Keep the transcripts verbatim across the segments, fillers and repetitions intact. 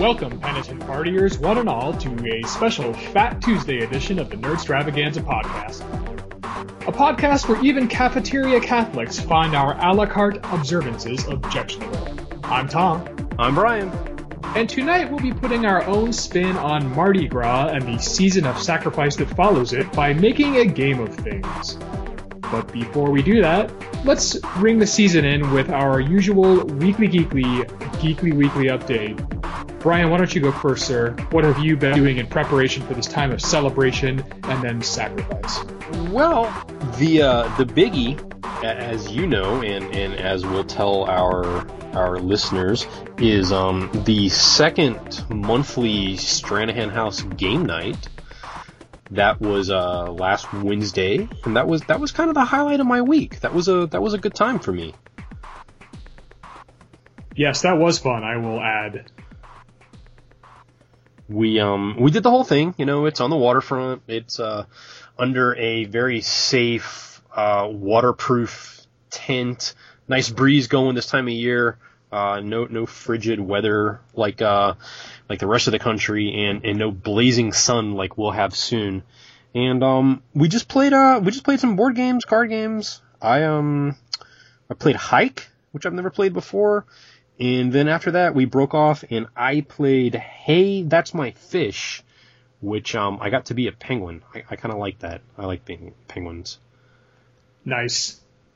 Welcome, penitent partiers, one and all, to a special Fat Tuesday edition of the Nerdstravaganza podcast. A podcast where even cafeteria Catholics find our a la carte observances objectionable. I'm Tom. I'm Brian. And tonight we'll be putting our own spin on Mardi Gras and the season of sacrifice that follows it by making a game of things. But before we do that, let's ring the season in with our usual weekly geekly, geekly weekly update. Brian, why don't you go first, sir? What have you been doing in preparation for this time of celebration and then sacrifice? Well, the uh, the biggie, as you know, and, and as we'll tell our our listeners, is um, the second monthly Stranahan House game night. That was uh, last Wednesday, and that was that was kind of the highlight of my week. That was a that was a good time for me. Yes, that was fun, I will add. We um we did the whole thing. You know, it's on the waterfront. It's uh under a very safe, uh, waterproof tent. Nice breeze going this time of year. Uh, no no frigid weather like uh. like the rest of the country, and, and no blazing sun like we'll have soon. And um, we just played uh we just played some board games, card games. I um I played Hike, which I've never played before, and then after that we broke off and I played Hey, That's My Fish, which um I got to be a penguin. I, I kind of like that. I like being penguins. Nice.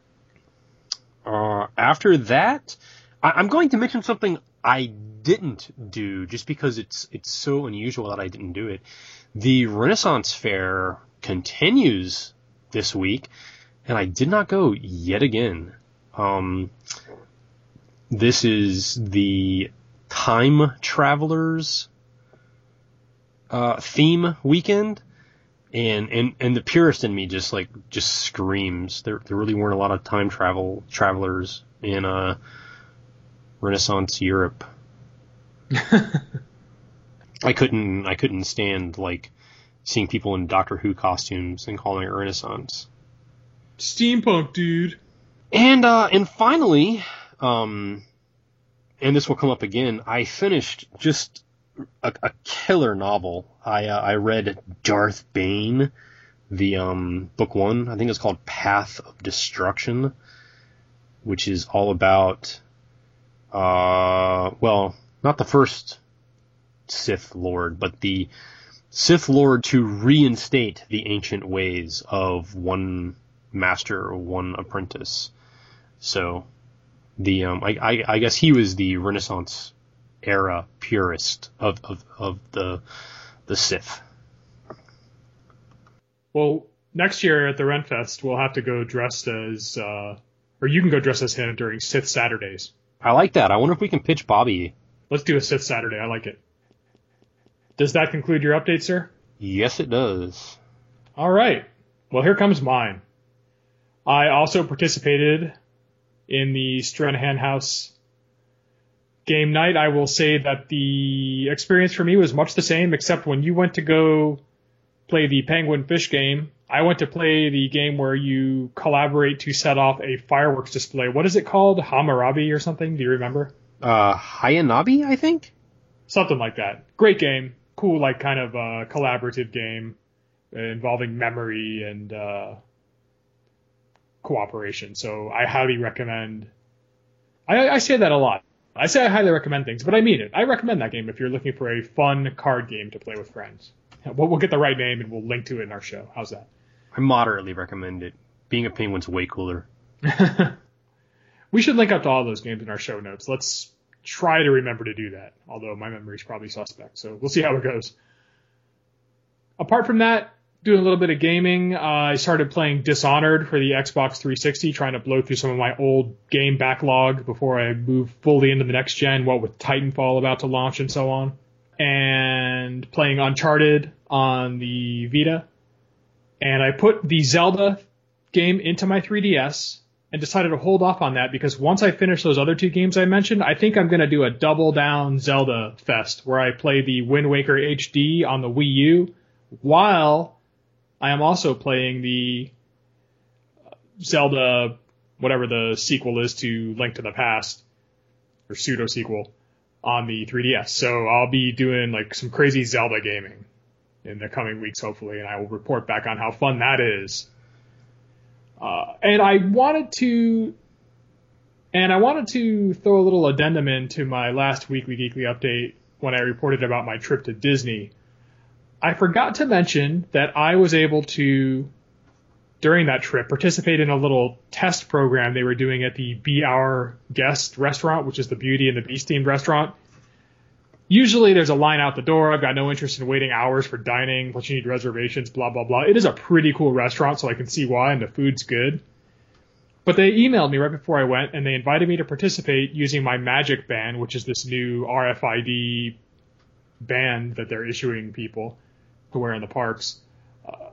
Uh, after that, I, I'm going to mention something I didn't do just because it's it's so unusual that I didn't do it. The Renaissance Fair continues this week, and I did not go yet again. Um, this is the Time Travelers uh, theme weekend, and, and and the purist in me just like just screams. There there really weren't a lot of time travel travelers in uh. Renaissance Europe. I couldn't I couldn't stand like seeing people in Doctor Who costumes and calling it Renaissance. Steampunk, dude. And uh and finally, um and this will come up again, I finished just a, a killer novel. I uh, I read Darth Bane, the um book one. I think it's called Path of Destruction, which is all about Uh, well, not the first Sith Lord, but the Sith Lord to reinstate the ancient ways of one master or one apprentice. So, the um, I, I, I guess he was the Renaissance era purist of of, of the the Sith. Well, next year at the Renfest, we'll have to go dressed as, uh, or you can go dressed as him during Sith Saturdays. I like that. I wonder if we can pitch Bobby. Let's do a Sith Saturday. I like it. Does that conclude your update, sir? Yes, it does. All right. Well, here comes mine. I also participated in the Stranahan House game night. I will say that the experience for me was much the same, except when you went to go play the Penguin Fish game, I went to play the game where you collaborate to set off a fireworks display. What is it called? Hammurabi or something? Do you remember? Uh, Hayanabi, I think? Something like that. Great game. Cool, like, kind of uh collaborative game uh, involving memory and uh, cooperation. So I highly recommend... I, I say that a lot. I say I highly recommend things, but I mean it. I recommend that game if you're looking for a fun card game to play with friends. We'll, we'll get the right name and we'll link to it in our show. How's that? I moderately recommend it. Being a penguin's way cooler. We should link up to all those games in our show notes. Let's try to remember to do that, although my memory's probably suspect, so we'll see how it goes. Apart from that, doing a little bit of gaming. Uh, I started playing Dishonored for the Xbox three sixty, trying to blow through some of my old game backlog before I move fully into the next gen, what with Titanfall about to launch and so on. And playing Uncharted on the Vita. And I put the Zelda game into my three D S and decided to hold off on that because once I finish those other two games I mentioned, I think I'm going to do a double down Zelda fest where I play the Wind Waker H D on the Wii U while I am also playing the Zelda, whatever the sequel is to Link to the Past, or pseudo-sequel, on the three D S. So I'll be doing like some crazy Zelda gaming in the coming weeks, hopefully, and I will report back on how fun that is. Uh, and I wanted to, and I wanted to throw a little addendum into my last Weekly Geekly update when I reported about my trip to Disney. I forgot to mention that I was able to, during that trip, participate in a little test program they were doing at the Be Our Guest restaurant, which is the Beauty and the Beast themed restaurant. Usually there's a line out the door. I've got no interest in waiting hours for dining, but you need reservations, blah, blah, blah. It is a pretty cool restaurant, so I can see why, and the food's good. But they emailed me right before I went, and they invited me to participate using my Magic Band, which is this new R F I D band that they're issuing people to wear in the parks. Uh,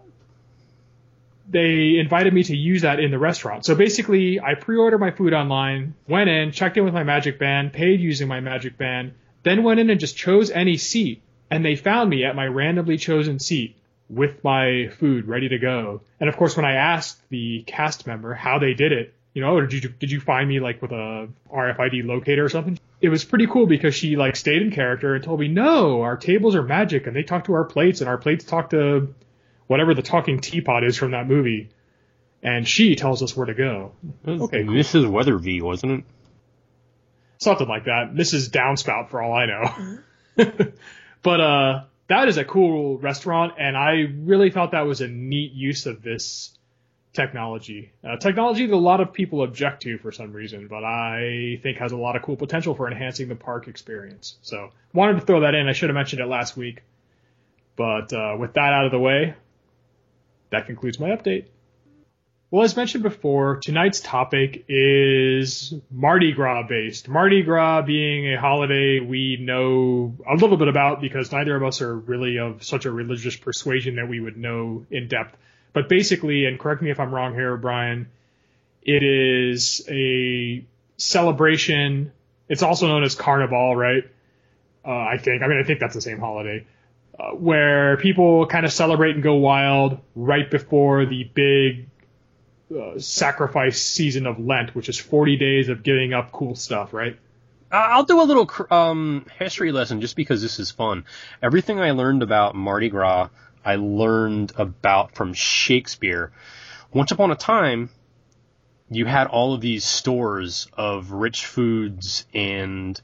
they invited me to use that in the restaurant. So basically, I pre-ordered my food online, went in, checked in with my Magic Band, paid using my Magic Band, then went in and just chose any seat, and they found me at my randomly chosen seat with my food ready to go. And of course, when I asked the cast member how they did it, you know, oh, did you did you find me like with a R F I D locator or something? It was pretty cool because she like stayed in character and told me, no, our tables are magic and they talk to our plates and our plates talk to whatever the talking teapot is from that movie. And she tells us where to go. Okay, cool. Missus Weatherby, wasn't it? Something like that. Missus Downspout, for all I know. But uh, that is a cool restaurant, and I really thought that was a neat use of this technology. Uh, technology that a lot of people object to for some reason, but I think has a lot of cool potential for enhancing the park experience. So wanted to throw that in. I should have mentioned it last week. But uh, with that out of the way, that concludes my update. Well, as mentioned before, tonight's topic is Mardi Gras based. Mardi Gras being a holiday we know a little bit about because neither of us are really of such a religious persuasion that we would know in depth. But basically, and correct me if I'm wrong here, Brian, it is a celebration. It's also known as Carnival, right? Uh, I think. I mean, I think that's the same holiday. Uh, where people kind of celebrate and go wild right before the big Uh, sacrifice season of Lent, which is forty days of giving up cool stuff, right? I'll do a little um, history lesson just because this is fun. Everything I learned about Mardi Gras, I learned about from Shakespeare. Once upon a time, you had all of these stores of rich foods and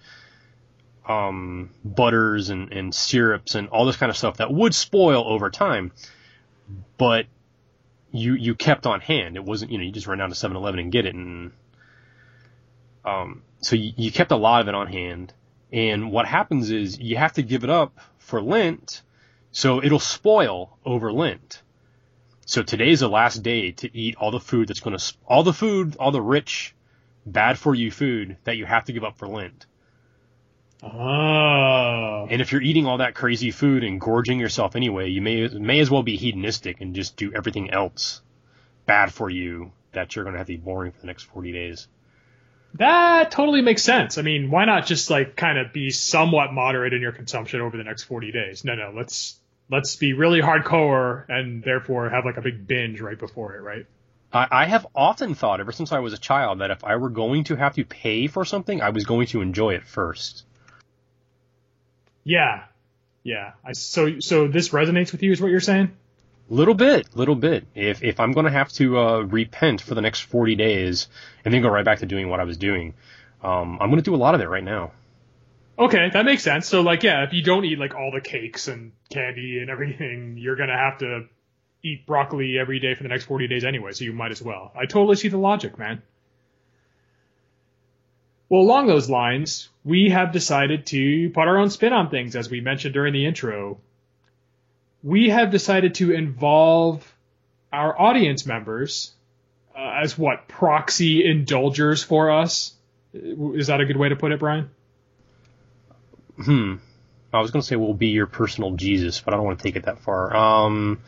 um, butters and, and syrups and all this kind of stuff that would spoil over time, but you you kept on hand. It wasn't, you know, you just run down to seven eleven and get it. And um, so you, you kept a lot of it on hand. And what happens is you have to give it up for Lent, so it'll spoil over Lent. So today's the last day to eat all the food that's going to, all the food, all the rich, bad for you food that you have to give up for Lent. Oh. And if you're eating all that crazy food and gorging yourself anyway, you may may as well be hedonistic and just do everything else bad for you that you're going to have to be boring for the next forty days. That totally makes sense. I mean, why not just like kind of be somewhat moderate in your consumption over the next forty days? No, no, let's let's be really hardcore and therefore have like a big binge right before it, right? I, I have often thought ever since I was a child that if I were going to have to pay for something, I was going to enjoy it first. Yeah, yeah. I, so, so this resonates with you, is what you're saying? Little bit, little bit. If if I'm going to have to uh, repent for the next forty days and then go right back to doing what I was doing, um, I'm going to do a lot of it right now. Okay, that makes sense. So, like, yeah, if you don't eat like all the cakes and candy and everything, you're going to have to eat broccoli every day for the next forty days anyway. So you might as well. I totally see the logic, man. Well, along those lines, we have decided to put our own spin on things, as we mentioned during the intro. We have decided to involve our audience members uh, as what, proxy indulgers for us? Is that a good way to put it, Brian? Hmm. I was going to say we'll be your personal Jesus, but I don't want to take it that far. Um...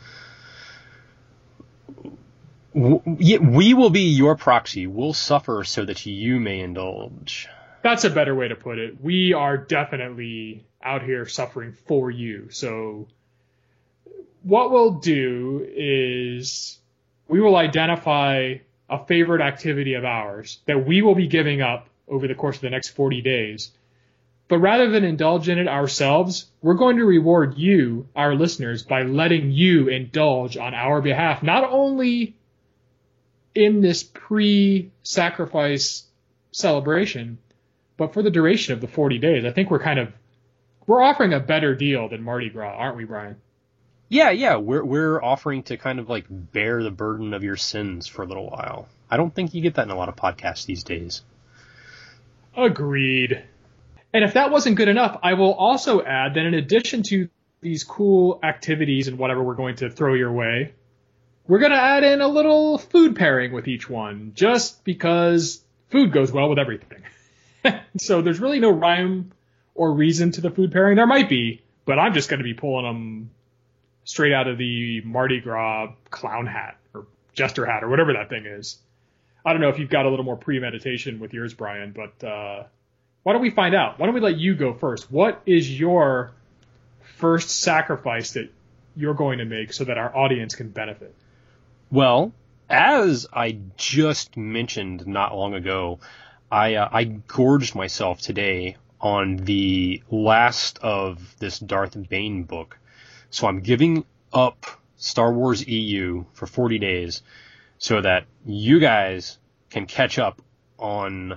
We will be your proxy. We'll suffer so that you may indulge. That's a better way to put it. We are definitely out here suffering for you. So what we'll do is we will identify a favorite activity of ours that we will be giving up over the course of the next forty days But rather than indulge in it ourselves, we're going to reward you, our listeners, by letting you indulge on our behalf, not only in this pre-sacrifice celebration, but for the duration of the forty days. I think we're kind of, we're offering a better deal than Mardi Gras, aren't we, Brian? Yeah, yeah, we're we're offering to kind of like bear the burden of your sins for a little while. I don't think you get that in a lot of podcasts these days. Agreed. And if that wasn't good enough, I will also add that in addition to these cool activities and whatever we're going to throw your way, we're going to add in a little food pairing with each one, just because food goes well with everything. So there's really no rhyme or reason to the food pairing. There might be, but I'm just going to be pulling them straight out of the Mardi Gras clown hat or jester hat or whatever that thing is. I don't know if you've got a little more premeditation with yours, Brian, but uh, why don't we find out? Why don't we let you go first? What is your first sacrifice that you're going to make so that our audience can benefit? Well, as I just mentioned not long ago, I uh, I gorged myself today on the last of this Darth Bane book. So I'm giving up Star Wars E U for forty days so that you guys can catch up on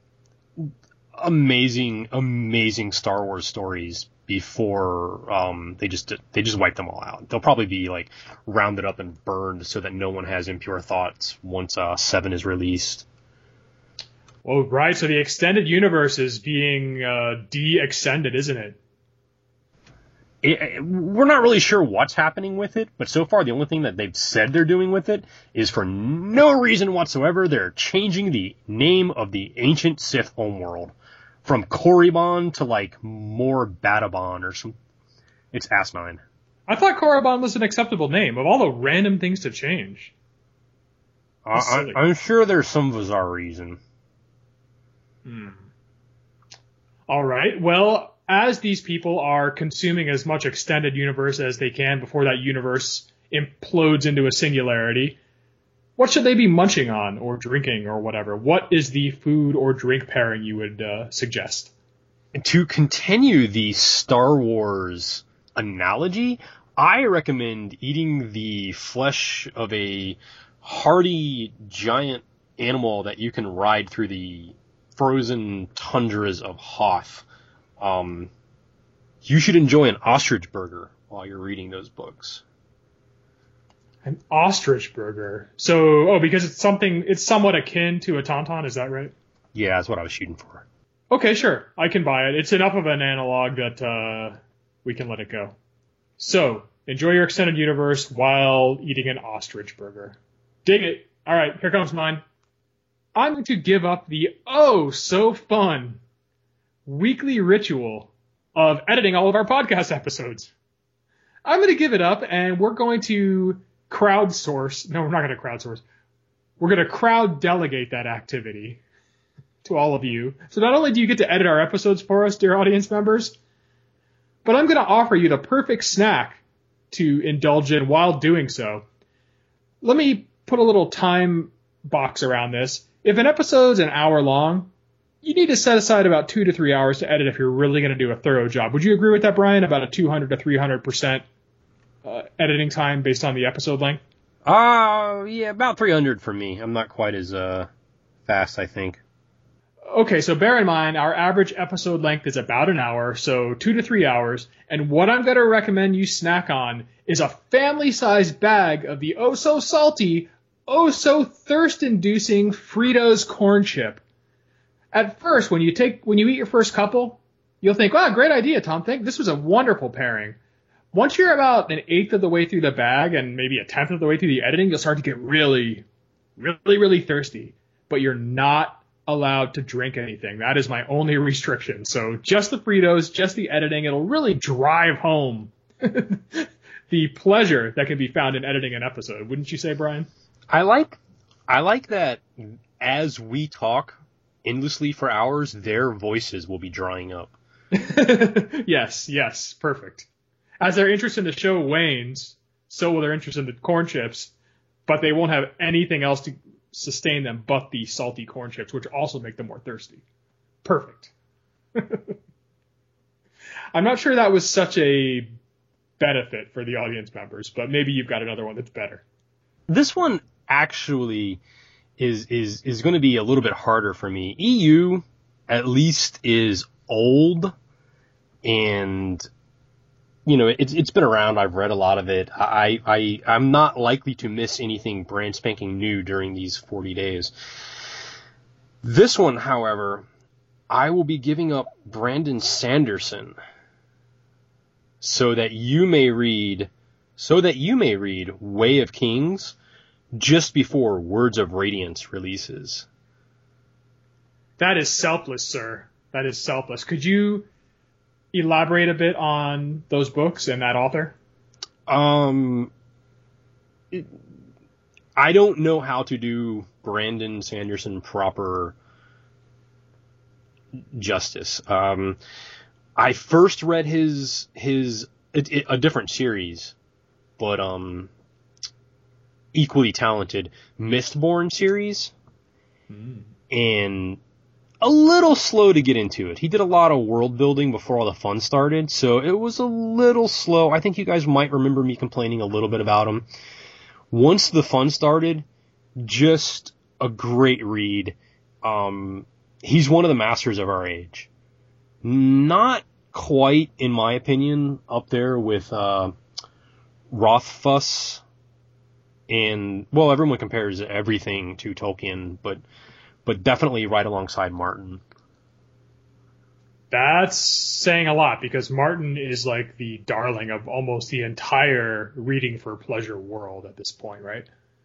amazing, amazing Star Wars stories before um, they just they just wipe them all out. They'll probably be like rounded up and burned so that no one has impure thoughts once uh, seven is released. Well, right. So the extended universe is being uh, de-extended, isn't it? It, it? We're not really sure what's happening with it, but so far the only thing that they've said they're doing with it is for no reason whatsoever, they're changing the name of the ancient Sith homeworld from Korriban to like more Bataban or some. It's asinine. I thought Korriban was an acceptable name of all the random things to change. I, I, I'm sure there's some bizarre reason. Hmm. All right. Well, as these people are consuming as much extended universe as they can before that universe implodes into a singularity, what should they be munching on or drinking or whatever? What is the food or drink pairing you would uh, suggest? To continue the Star Wars analogy, I recommend eating the flesh of a hardy giant animal that you can ride through the frozen tundras of Hoth. Um, you should enjoy an ostrich burger while you're reading those books. An ostrich burger. So, oh, because it's something, it's somewhat akin to a tauntaun, is that right? Yeah, that's what I was shooting for. Okay, sure. I can buy it. It's enough of an analog that uh, we can let it go. So, enjoy your extended universe while eating an ostrich burger. Dig it. All right, here comes mine. I'm going to give up the oh so fun weekly ritual of editing all of our podcast episodes. I'm going to give it up, and we're going to crowdsource. No, we're not going to crowdsource. We're going to crowd delegate that activity to all of you. So not only do you get to edit our episodes for us, dear audience members, but I'm going to offer you the perfect snack to indulge in while doing so. Let me put a little time box around this. If an episode's an hour long, you need to set aside about two to three hours to edit if you're really going to do a thorough job. Would you agree with that, Brian? About a two hundred to three hundred percent uh, editing time based on the episode length? Uh, yeah, about three hundred for me. I'm not quite as uh fast, I think. Okay, so bear in mind, our average episode length is about an hour, so two to three hours. And what I'm going to recommend you snack on is a family-sized bag of the oh-so-salty, oh-so-thirst-inducing Fritos corn chip. At first, when you take when you eat your first couple, you'll think, wow, great idea, Tom. Think this was a wonderful pairing. Once you're about an eighth of the way through the bag and maybe a tenth of the way through the editing, you'll start to get really, really, really thirsty. But you're not allowed to drink anything. That is my only restriction. So just the Fritos, just the editing. It'll really drive home the pleasure that can be found in editing an episode. Wouldn't you say, Brian? I like, I like that as we talk endlessly for hours, their voices will be drying up. Yes, yes, perfect. As their interest in the show wanes, so will their interest in the corn chips, but they won't have anything else to sustain them but the salty corn chips, which also make them more thirsty. Perfect. I'm not sure that was such a benefit for the audience members, but maybe you've got another one that's better. This one actually is is is going to be a little bit harder for me. E U at least is old, and you know it's it's been around. I've read a lot of it. I I I'm not likely to miss anything brand spanking new during these forty days. This one, however, I will be giving up Brandon Sanderson so that you may read so that you may read Way of Kings just before Words of Radiance releases. That is selfless, sir. That is selfless. Could you elaborate a bit on those books and that author? Um, it, I don't know how to do Brandon Sanderson proper justice. Um, I first read his his it, it, a different series, but um, equally talented Mistborn series, mm. and a little slow to get into it. He did a lot of world building before all the fun started, so it was a little slow. I think you guys might remember me complaining a little bit about him. Once the fun started, just a great read. Um, he's one of the masters of our age. Not quite, in my opinion, up there with uh, Rothfuss. And, well, everyone compares everything to Tolkien, but but definitely right alongside Martin. That's saying a lot, because Martin is like the darling of almost the entire reading for pleasure world at this point, right?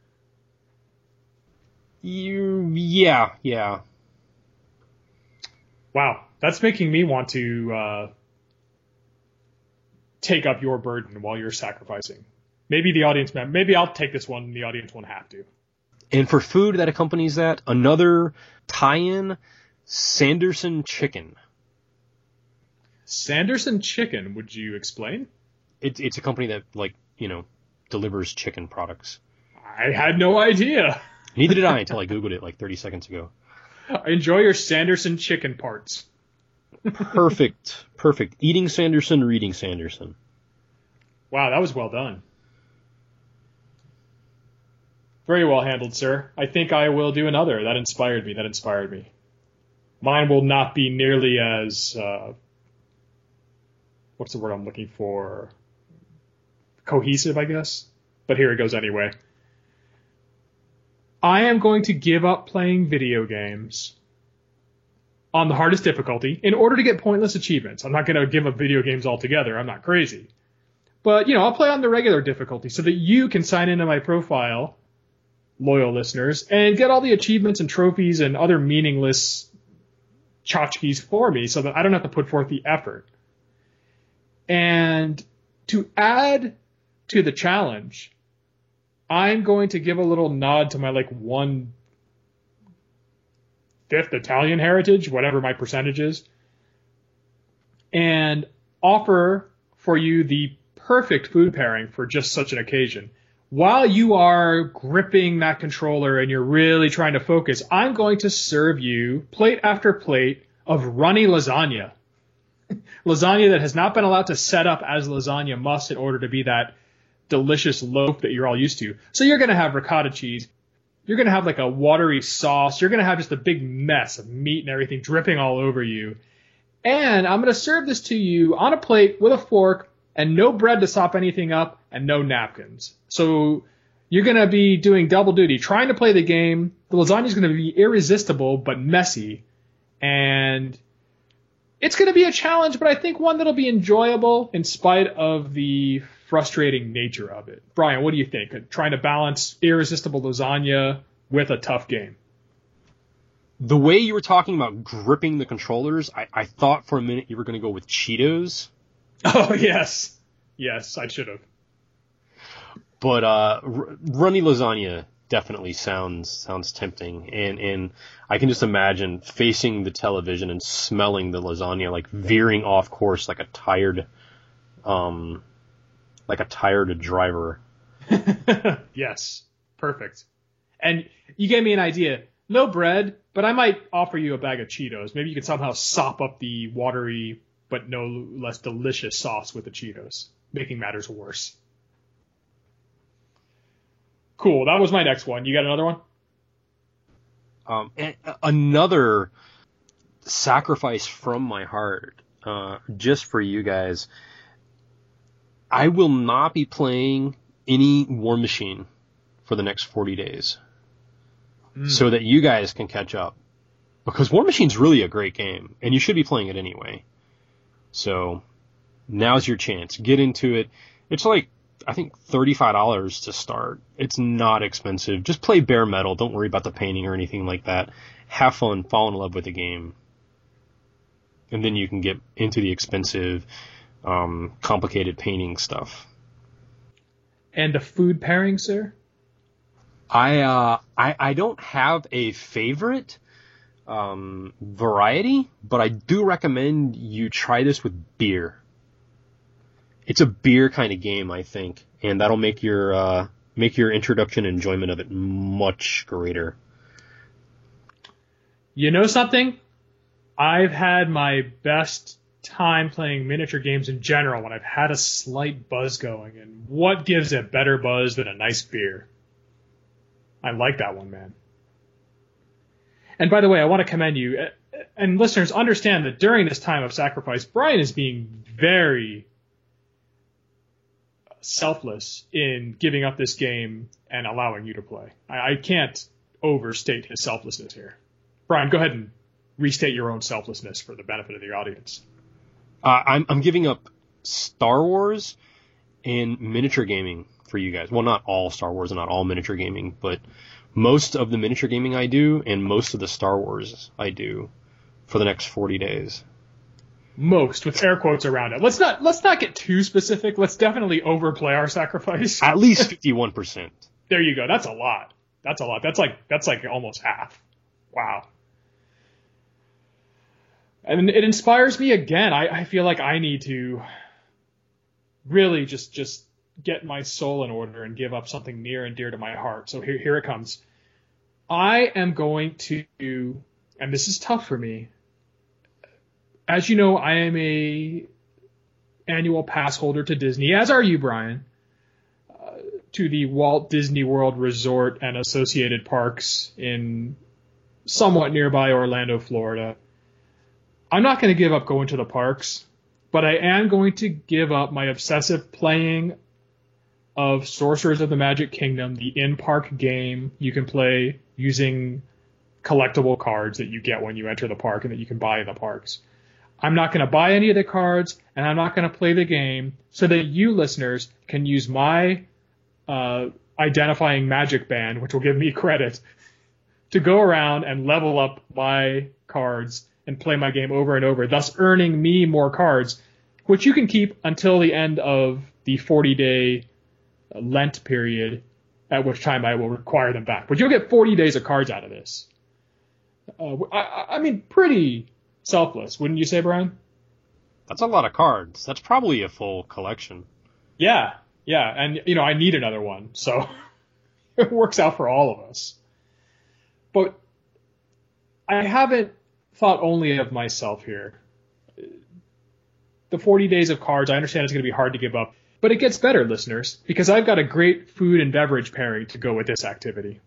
You, yeah, yeah. Wow, that's making me want to uh, take up your burden while you're sacrificing. Maybe the audience, maybe I'll take this one and the audience won't have to. And for food that accompanies that, another tie-in, Sanderson Chicken. Sanderson Chicken, would you explain? It's it's a company that, like, you know, delivers chicken products. I had no idea. Neither did I until I Googled it like thirty seconds ago. Enjoy your Sanderson Chicken parts. Perfect. Perfect. Eating Sanderson, reading Sanderson. Wow, that was well done. Very well handled, sir. I think I will do another. That inspired me. That inspired me. Mine will not be nearly as, uh, what's the word I'm looking for? Cohesive, I guess. But here it goes anyway. I am going to give up playing video games on the hardest difficulty in order to get pointless achievements. I'm not going to give up video games altogether. I'm not crazy. But, you know, I'll play on the regular difficulty so that you can sign into my profile, loyal listeners, and get all the achievements and trophies and other meaningless tchotchkes for me so that I don't have to put forth the effort. And to add to the challenge, I'm going to give a little nod to my like one fifth Italian heritage, whatever my percentage is, and offer for you the perfect food pairing for just such an occasion. While you are gripping that controller and you're really trying to focus, I'm going to serve you plate after plate of runny lasagna. Lasagna that has not been allowed to set up as lasagna must in order to be that delicious loaf that you're all used to. So you're going to have ricotta cheese. You're going to have like a watery sauce. You're going to have just a big mess of meat and everything dripping all over you. And I'm going to serve this to you on a plate with a fork and no bread to sop anything up and no napkins. So you're going to be doing double duty, trying to play the game. The lasagna is going to be irresistible but messy. And it's going to be a challenge, but I think one that'll be enjoyable in spite of the frustrating nature of it. Brian, what do you think? Trying to balance irresistible lasagna with a tough game. The way you were talking about gripping the controllers, I, I thought for a minute you were going to go with Cheetos. Oh, yes. Yes, I should have. But uh, r- runny lasagna definitely sounds sounds tempting. And, and I can just imagine facing the television and smelling the lasagna, like veering off course like a tired... um. Like a tired driver. Yes. Perfect. And you gave me an idea. No bread, but I might offer you a bag of Cheetos. Maybe you could somehow sop up the watery but but no less delicious sauce with the Cheetos, making matters worse. Cool. That was my next one. You got another one? Um, and another sacrifice from my heart, uh, just for you guys. I will not be playing any War Machine for the next forty days, mm. so that you guys can catch up. Because War Machine's really a great game, and you should be playing it anyway. So now's your chance. Get into it. It's like, I think, thirty-five dollars to start. It's not expensive. Just play bare metal. Don't worry about the painting or anything like that. Have fun. Fall in love with the game. And then you can get into the expensive, um, complicated painting stuff. And the food pairing, sir? I, uh, I, I don't have a favorite, um, variety, but I do recommend you try this with beer. It's a beer kind of game, I think, and that'll make your, uh, make your introduction and enjoyment of it much greater. You know something? I've had my best time playing miniature games in general when I've had a slight buzz going, and what gives a better buzz than a nice beer? I like that one, man. And by the way, I want to commend you, and listeners, understand that during this time of sacrifice, Brian is being very selfless in giving up this game and allowing you to play. I, I can't overstate his selflessness here. Brian, go ahead and restate your own selflessness for the benefit of the audience. Uh, I'm, I'm giving up Star Wars and miniature gaming for you guys. Well, not all Star Wars and not all miniature gaming, but most of the miniature gaming I do and most of the Star Wars I do for the next forty days. Most, with air quotes around it. Let's not let's not get too specific. Let's definitely overplay our sacrifice. At least fifty-one percent. There you go. That's a lot. That's a lot. That's like that's like almost half. Wow. And it inspires me again. I, I feel like I need to really just just get my soul in order and give up something near and dear to my heart. So here here it comes. I am going to, and this is tough for me. As you know, I am a annual pass holder to Disney, as are you, Brian, uh, to the Walt Disney World Resort and associated parks in somewhat nearby Orlando, Florida. I'm not going to give up going to the parks, but I am going to give up my obsessive playing of Sorcerers of the Magic Kingdom, the in-park game you can play using collectible cards that you get when you enter the park and that you can buy in the parks. I'm not going to buy any of the cards, and I'm not going to play the game so that you listeners can use my uh, identifying magic band, which will give me credit, to go around and level up my cards and play my game over and over, thus earning me more cards, which you can keep until the end of the forty-day Lent period, at which time I will require them back. But you'll get forty days of cards out of this. Uh, I, I mean, pretty selfless, wouldn't you say, Brian? That's a lot of cards. That's probably a full collection. Yeah, yeah, and, you know, I need another one, so it works out for all of us. But I haven't thought only of myself here. The forty days of cards, I understand it's going to be hard to give up, but it gets better, listeners, because I've got a great food and beverage pairing to go with this activity.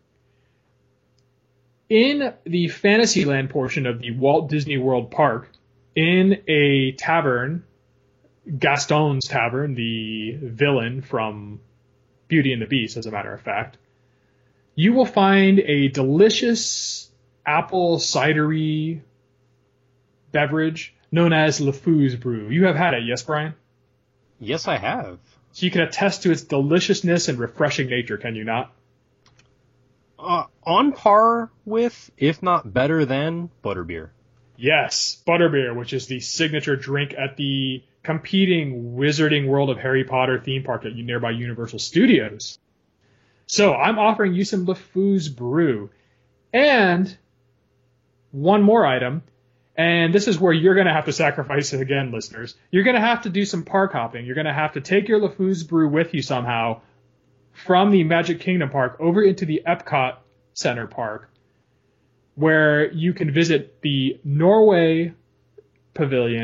In the Fantasyland portion of the Walt Disney World Park, in a tavern, Gaston's Tavern, the villain from Beauty and the Beast, as a matter of fact, you will find a delicious apple cidery beverage known as LeFou's Brew. You have had it, yes, Brian? Yes, I have. So you can attest to its deliciousness and refreshing nature, can you not? Uh, on par with, if not better than, butterbeer. Yes, butterbeer, which is the signature drink at the competing Wizarding World of Harry Potter theme park at nearby Universal Studios. So I'm offering you some LeFou's Brew. And one more item, and this is where you're going to have to sacrifice it again, listeners. You're going to have to do some park hopping. You're going to have to take your LeFou's Brew with you somehow from the Magic Kingdom Park over into the Epcot Center Park, where you can visit the Norway Pavilion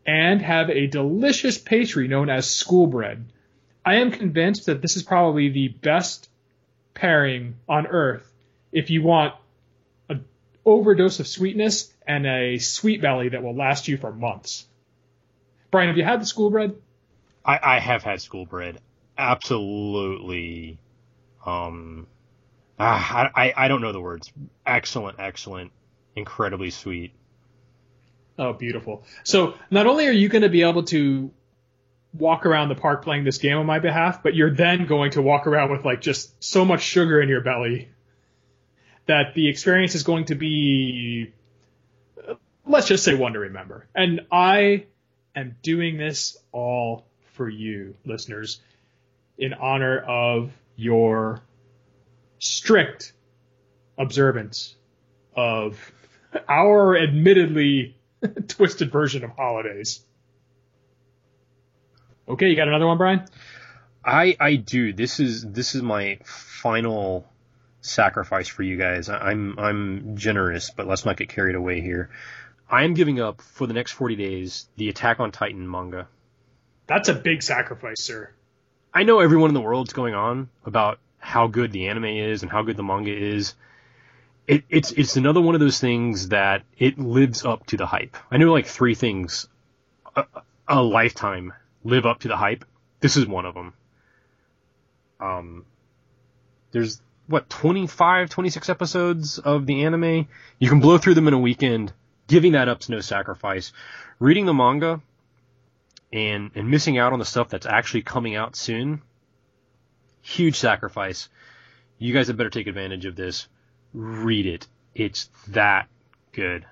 and have a delicious pastry known as school bread. I am convinced that this is probably the best pairing on earth if you want an overdose of sweetness and a sweet belly that will last you for months. Brian, have you had the school bread? I, I have had school bread. Absolutely. Um, ah, I, I don't know the words. Excellent, excellent, incredibly sweet. Oh, beautiful. So not only are you going to be able to walk around the park playing this game on my behalf, but you're then going to walk around with like just so much sugar in your belly that the experience is going to be, let's just say, one to remember. And I am doing this all for you, listeners, in honor of your strict observance of our admittedly twisted version of holidays. Okay, you got another one, Brian? I I do. This is this is my final sacrifice for you guys. I'm I'm generous, but let's not get carried away here. I am giving up for the next forty days the Attack on Titan manga. That's a big sacrifice, sir. I know everyone in the world's going on about how good the anime is and how good the manga is. It, it's it's another one of those things that it lives up to the hype. I know like three things a, a lifetime live up to the hype. This is one of them. Um, there's what twenty-five, twenty-six episodes of the anime. You can blow through them in a weekend. Giving that up's no sacrifice. Reading the manga and and missing out on the stuff that's actually coming out soon, huge sacrifice. You guys had better take advantage of this. Read it. It's that good.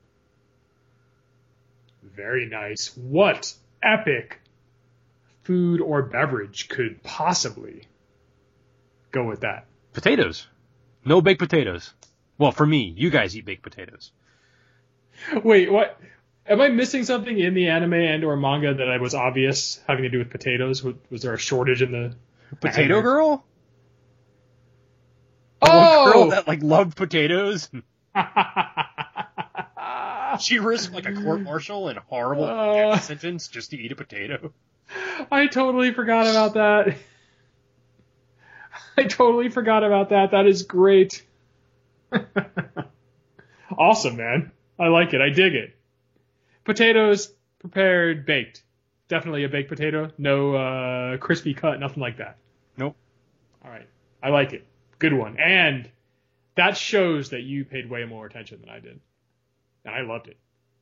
Very nice. What epic food or beverage could possibly go with that? Potatoes. No baked potatoes. Well, for me, you guys eat baked potatoes. Wait, what? Am I missing something in the anime and or manga that I was obvious having to do with potatoes? Was, was there a shortage in the Potato anime? Girl? The Oh! one girl that like loved potatoes. She risked like a court martial and horrible Uh. death sentence just to eat a potato. I totally forgot about that. I totally forgot about that. That is great. Awesome, man. I like it. I dig it. Potatoes prepared baked. Definitely a baked potato. No uh, crispy cut, nothing like that. Nope. All right. I like it. Good one. And that shows that you paid way more attention than I did. And I loved it.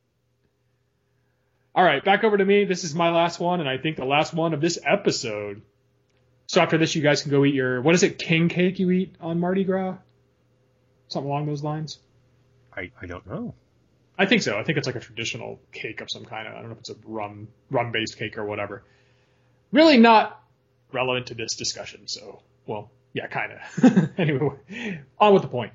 All right, back over to me. This is my last one, and I think the last one of this episode. So after this, you guys can go eat your, what is it, king cake you eat on Mardi Gras? Something along those lines? I, I don't know. I think so. I think it's like a traditional cake of some kind. I don't know if it's a rum rum based cake or whatever. Really not relevant to this discussion. So, well, yeah, kind of. Anyway, on with the point.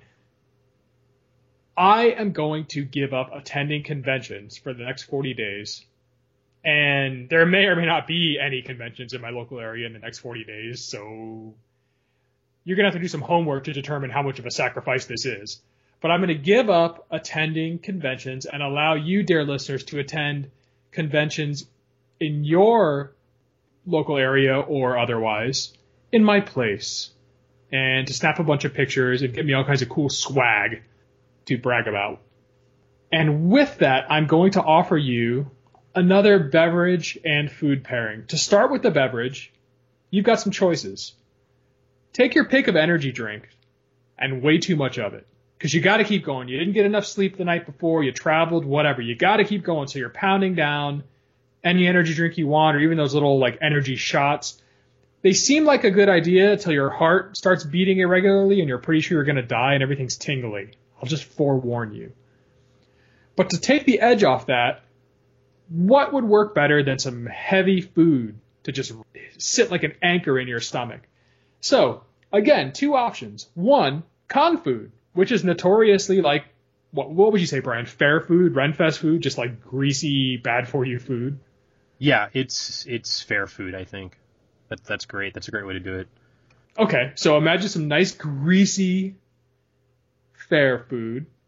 I am going to give up attending conventions for the next forty days. And there may or may not be any conventions in my local area in the next forty days. So you're going to have to do some homework to determine how much of a sacrifice this is. But I'm going to give up attending conventions and allow you, dear listeners, to attend conventions in your local area or otherwise in my place, and to snap a bunch of pictures and get me all kinds of cool swag to brag about. And with that, I'm going to offer you another beverage and food pairing. To start with the beverage, you've got some choices. Take your pick of energy drink and way too much of it. Because you got to keep going. You didn't get enough sleep the night before. You traveled, whatever. You got to keep going. So you're pounding down any energy drink you want, or even those little like energy shots. They seem like a good idea until your heart starts beating irregularly and you're pretty sure you're going to die and everything's tingly. I'll just forewarn you. But to take the edge off that, what would work better than some heavy food to just sit like an anchor in your stomach? So, again, two options. One, con food, which is notoriously like, what, what would you say, Brian? Fair food, Renfest food, just like greasy, bad for you food? Yeah, it's it's fair food, I think. That, that's great. That's a great way to do it. Okay, so imagine some nice, greasy, fair food.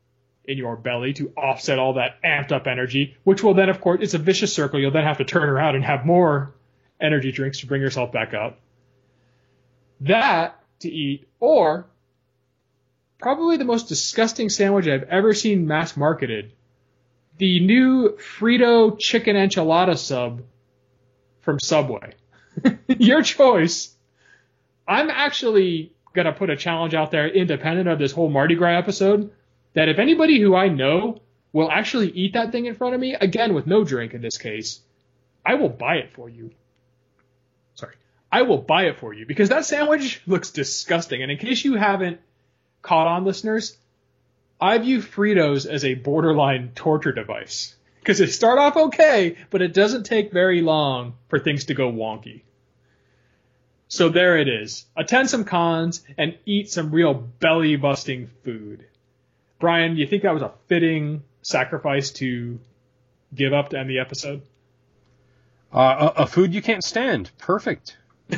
in your belly to offset all that amped up energy, which will then, of course, it's a vicious circle. You'll then have to turn around and have more energy drinks to bring yourself back up. That to eat, or probably the most disgusting sandwich I've ever seen mass marketed, the new Frito chicken enchilada sub from Subway. Your choice. I'm actually going to put a challenge out there independent of this whole Mardi Gras episode, that if anybody who I know will actually eat that thing in front of me, again with no drink in this case, I will buy it for you. Sorry. I will buy it for you because that sandwich looks disgusting. And in case you haven't caught on, listeners, I view Fritos as a borderline torture device because they start off okay, but it doesn't take very long for things to go wonky. So there it is. Attend some cons and eat some real belly-busting food. Brian, do you think that was a fitting sacrifice to give up to end the episode? Uh, a, a food you can't stand. Perfect.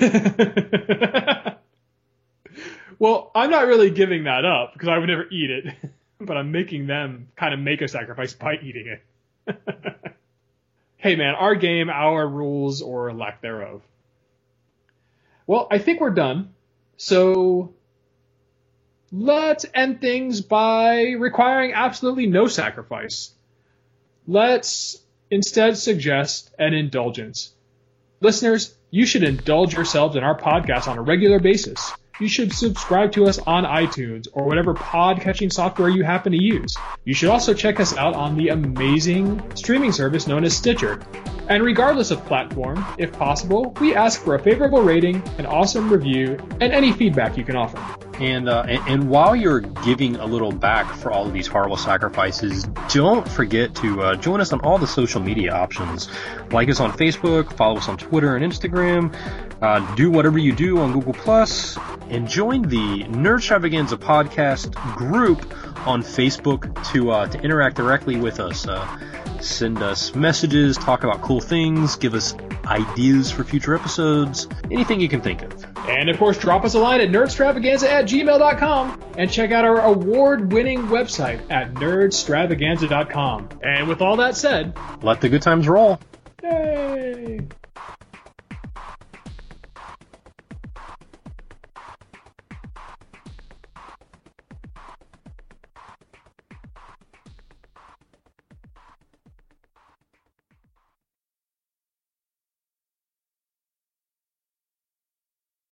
Well, I'm not really giving that up because I would never eat it, but I'm making them kind of make a sacrifice by eating it. Hey man, our game, our rules, or lack thereof. Well, I think we're done. So let's end things by requiring absolutely no sacrifice. Let's instead suggest an indulgence. Listeners, you should indulge yourselves in our podcast on a regular basis. You should subscribe to us on iTunes or whatever pod-catching software you happen to use. You should also check us out on the amazing streaming service known as Stitcher. And regardless of platform, if possible, we ask for a favorable rating, an awesome review, and any feedback you can offer. And, uh, and and while you're giving a little back for all of these horrible sacrifices, don't forget to uh, join us on all the social media options. Like us on Facebook, follow us on Twitter and Instagram, uh, do whatever you do on Google Plus, and join the Nerdstravaganza podcast group on Facebook to uh, to interact directly with us. Uh, send us messages, talk about cool things, give us ideas for future episodes, anything you can think of. And of course, drop us a line at nerdstravaganza at gmail dot com and check out our award-winning website at nerdstravaganza dot com. And with all that said, let the good times roll. Yay!